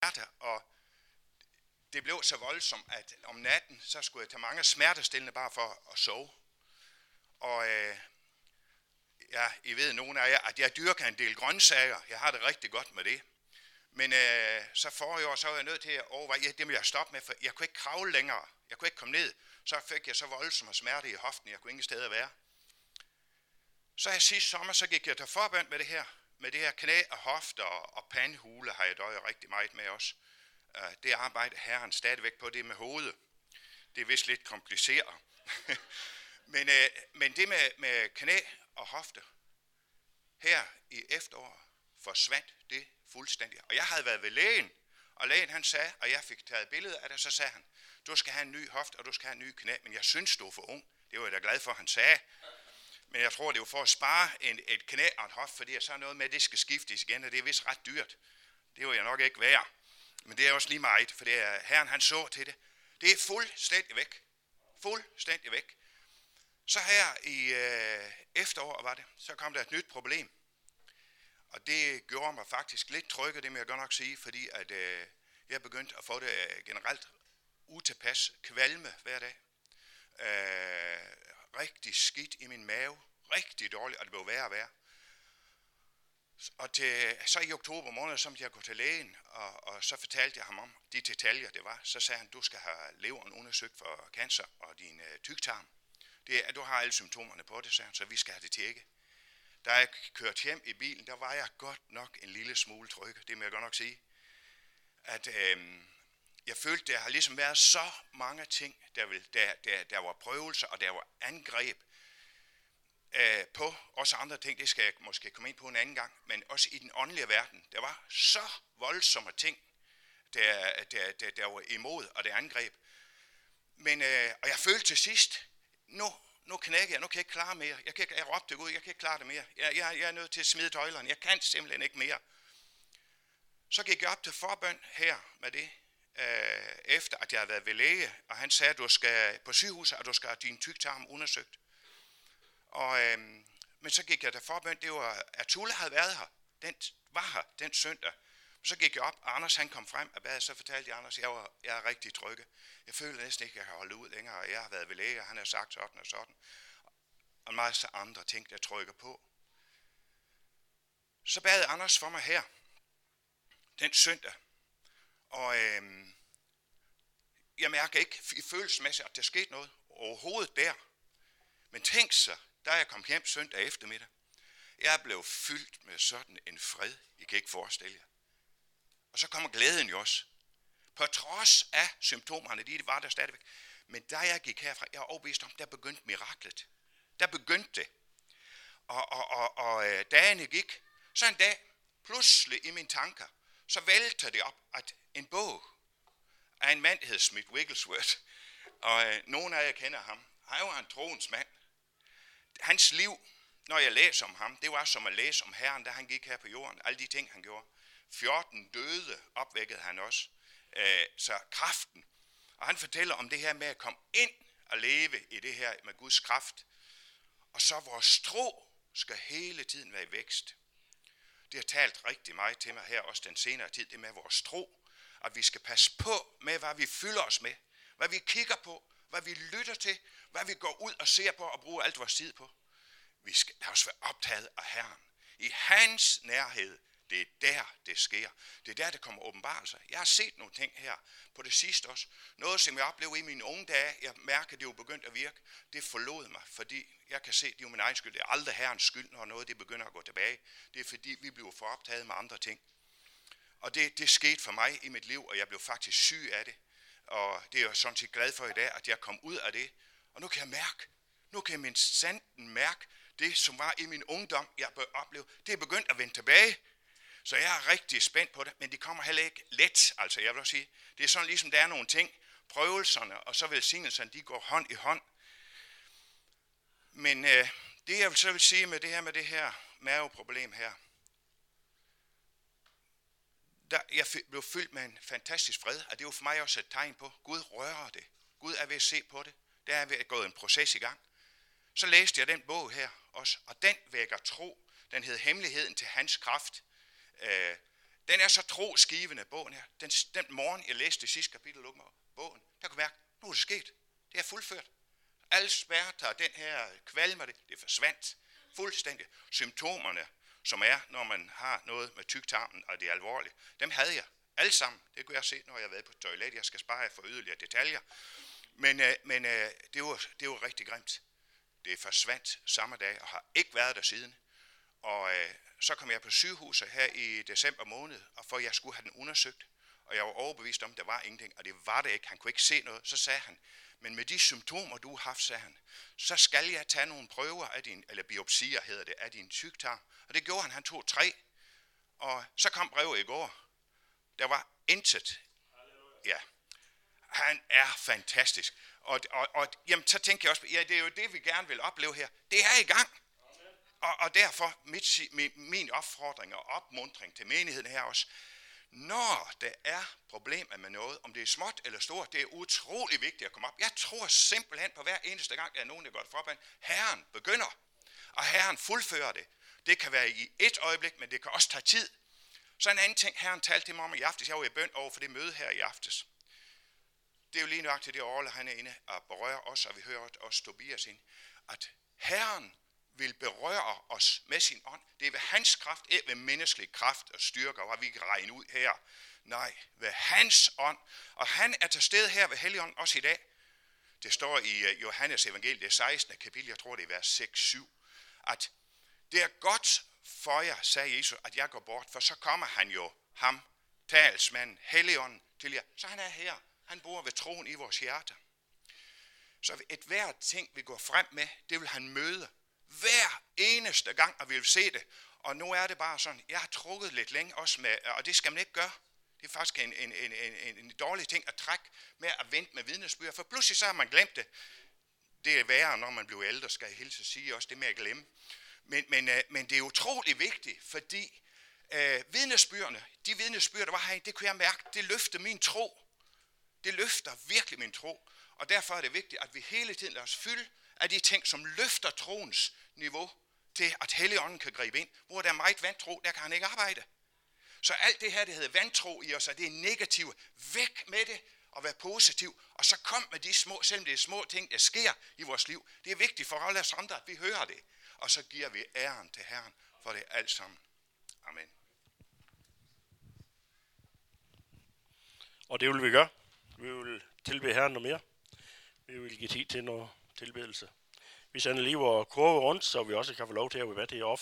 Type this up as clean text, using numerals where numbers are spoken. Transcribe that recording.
og det blev så voldsomt, at om natten, så skulle jeg tage mange smertestillende bare for at sove. Og ja, I ved nogle af jer, at jeg dyrker en del grøntsager. Jeg har det rigtig godt med det. Men så forrige år, så var jeg nødt til at overveje, det må jeg stoppe med, for jeg kunne ikke kravle længere. Jeg kunne ikke komme ned. Så fik jeg så voldsomme smerte i hoften, jeg kunne ingen steder være. Så sidste sommer, så gik jeg til forbøn med det her. Med det her knæ og hofter og pandehule har jeg døjet rigtig meget med også. Det arbejder Herren stadigvæk på, det med hovedet. Det er vist lidt kompliceret. men det med knæ og hofte, her i efteråret forsvandt det fuldstændig. Og jeg havde været ved lægen, og lægen han sagde, og jeg fik taget billeder af det, så sagde han, du skal have en ny hofte, og du skal have en ny knæ, men jeg synes, du er for ung. Det var jeg da glad for, han sagde. Men jeg tror, det var for at spare et knæ og en hofte, fordi jeg så noget med, at det skal skiftes igen, og det er vist ret dyrt. Det var jeg nok ikke værd. Men det er også lige meget, for det er Herren, han så til det. Det er fuldstændig væk. Fuldstændig væk. Så her i efteråret var det, så kom der et nyt problem. Og det gjorde mig faktisk lidt trykket, det må jeg godt nok sige, fordi at jeg begyndte at få det generelt utilpas kvalme hver dag. Rigtig skidt i min mave, rigtig dårligt, og det blev værre og værre. Og så i oktober måned, så måtte jeg gå til lægen, og så fortalte jeg ham om de detaljer, det var. Så sagde han, du skal have leveren undersøgt for cancer og din tyktarm. Du har alle symptomerne på det, sagde han, så vi skal have det tjekket. Da jeg kørte hjem i bilen, der var jeg godt nok en lille smule trykket, det må jeg godt nok sige. At jeg følte, der har ligesom været så mange ting, der var prøvelser, og der var angreb på også andre ting, det skal jeg måske komme ind på en anden gang, men også i den åndelige verden. Der var så voldsomme ting, der var imod, og det angreb. Men, og jeg følte til sidst, nu knækker jeg, nu kan jeg ikke klare mere. Jeg råbte til Gud, jeg kan ikke klare det mere. Jeg er nødt til at smide tøjlerne, jeg kan simpelthen ikke mere. Så gik jeg op til forbøn her med det, efter at jeg havde været ved læge, og han sagde, at du skal på sygehuset, og du skal have din tyktarm undersøgt. Men så gik jeg til forbøn, det var, at Tulle havde været her, den søndag. Så gik jeg op, og Anders han kom frem og bad, så fortalte jeg Anders, jeg er rigtig trykket. Jeg føler næsten ikke, at jeg kan holde ud længere, og jeg har været ved læge, og han har sagt sådan og sådan. Og en masse andre ting, der trykker på. Så bad Anders for mig her, den søndag. Og jeg mærker ikke i følelsesmæssigt, at der skete noget overhovedet der. Men tænk så, da jeg kom hjem søndag eftermiddag, jeg blev fyldt med sådan en fred, I kan ikke forestille jer. Og så kommer glæden jo også. På trods af symptomerne, de var der stadigvæk. Men da jeg gik herfra, jeg er overbevist om, der begyndte miraklet. Der begyndte det. Og dagene gik. Så en dag, pludselig i mine tanker, så vælter det op, at en bog af en mand, der hed Smith Wigglesworth, og nogen af jer kender ham. Han var en troens mand. Hans liv, når jeg læser om ham, det var som at læse om Herren, da han gik her på jorden. Alle de ting, han gjorde. 14 døde opvækkede han også. Så kraften. Og han fortæller om det her med at komme ind og leve i det her med Guds kraft. Og så vores tro skal hele tiden være i vækst. Det har talt rigtig meget til mig her også den senere tid, det med vores tro. At vi skal passe på med, hvad vi fylder os med. Hvad vi kigger på. Hvad vi lytter til. Hvad vi går ud og ser på og bruger alt vores tid på. Vi skal også være optaget af Herren. I hans nærhed. Det er der, det sker. Det er der, det kommer åbenbarelser. Jeg har set nogle ting her på det sidste også. Noget, som jeg oplevede i mine unge dage, jeg mærker, det er jo begyndt at virke. Det forlod mig, fordi jeg kan se, det er jo min egen skyld. Det er aldrig Herrens skyld, når noget det begynder at gå tilbage. Det er fordi, vi bliver for optaget med andre ting. Og det skete for mig i mit liv, og jeg blev faktisk syg af det. Og det er jeg sådan set glad for i dag, at jeg kom ud af det. Og nu kan jeg mærke, nu kan min sanden mærke, det som var i min ungdom, jeg oplevede, det er begyndt at vende tilbage. Så jeg er rigtig spændt på det, men det kommer heller ikke let. Altså jeg vil sige, det er sådan ligesom der er nogle ting, prøvelserne og så velsignelserne, de går hånd i hånd. Men det jeg så vil sige med det her maveproblem her, jeg blev fyldt med en fantastisk fred, og det er jo for mig også et tegn på, Gud rører det. Gud er ved at se på det. Der er ved at gå en proces i gang. Så læste jeg den bog her også, og den vækker tro. Den hed Hemmeligheden til hans kraft. Den er så trosgivende, bogen her. Den morgen, jeg læste det sidste kapitel af bogen, der kunne mærke, nu er det sket. Det er fuldført. Alle smerter, den her kvalmer, det forsvandt fuldstændig. Symptomerne, som er, når man har noget med tyktarmen, og det er alvorligt, dem havde jeg alle sammen. Det kunne jeg se, når jeg har været på toilet. Jeg skal spare jer for yderligere detaljer. Men det var rigtig grimt. Det forsvandt samme dag, og har ikke været der siden. Og så kom jeg på sygehuset her i december måned, og for jeg skulle have den undersøgt. Og jeg var overbevist om, at der var ingenting, og det var det ikke. Han kunne ikke se noget. Så sagde han, men med de symptomer, du har haft, sagde han, så skal jeg tage nogle prøver af din, eller biopsier hedder det, af din tyktarm. Og det gjorde han. Han tog 3. Og så kom brevet i går. Der var intet. Ja. Han er fantastisk. Og jamen, så tænker jeg også, ja, det er jo det, vi gerne vil opleve her. Det er i gang. Og derfor min opfordring og opmuntring til menigheden her også. Når der er problemer med noget, om det er småt eller stort, det er utrolig vigtigt at komme op. Jeg tror simpelthen på hver eneste gang, der er nogen, der går det forbi. Herren begynder, og Herren fuldfører det. Det kan være i et øjeblik, men det kan også tage tid. Så en anden ting, Herren talte til mig om i aftes. Jeg var i bøn over for det møde her i aftes. Det er jo lige nøjagtigt det Orle, han er inde og berører os, og vi hører også Tobias ind, at Herren vil berøre os med sin ånd. Det er ved hans kraft, ikke ved menneskelig kraft og styrke, og vi kan regne ud her. Nej, ved hans ånd. Og han er til stede her ved Helligånden også i dag. Det står i Johannes evangeliet, det 16. kapitel, jeg tror det er vers 6-7, at det er godt for jer, sagde Jesus, at jeg går bort, for så kommer han jo, ham, talsmanden, Helligånden til jer. Så han er her. Han bor ved troen i vores hjerter. Så et hvert ting, vi går frem med, det vil han møde. Hver eneste gang, og vi vil se det. Og nu er det bare sådan, jeg har trukket lidt længe også med, og det skal man ikke gøre. Det er faktisk en dårlig ting at trække med at vente med vidnesbyrd, for pludselig så har man glemt det. Det er værre, når man bliver ældre, skal jeg hilse at sige også, det med at glemme. Men det er utrolig vigtigt, fordi vidnesbyrdene, de vidnesbyrd, der var herinde, det kunne jeg mærke, det løftede min tro. Det løfter virkelig min tro. Og derfor er det vigtigt, at vi hele tiden lader os fylde af de ting, som løfter troens niveau til, at Helligånden kan gribe ind. Hvor der er meget vantro, der kan han ikke arbejde. Så alt det her, det hedder vantro i os, og det er negativt. Væk med det og være positiv. Og så kom med de små, selvom det er små ting, der sker i vores liv. Det er vigtigt for alle os andre, at vi hører det. Og så giver vi æren til Herren for det alt sammen. Amen. Og det vil vi gøre. Vi vil tilbede Herren noget mere. Vi vil give tid til noget tilbedelse. Vi sender lige vores kurve rundt, så vi også kan få lov til at være med til at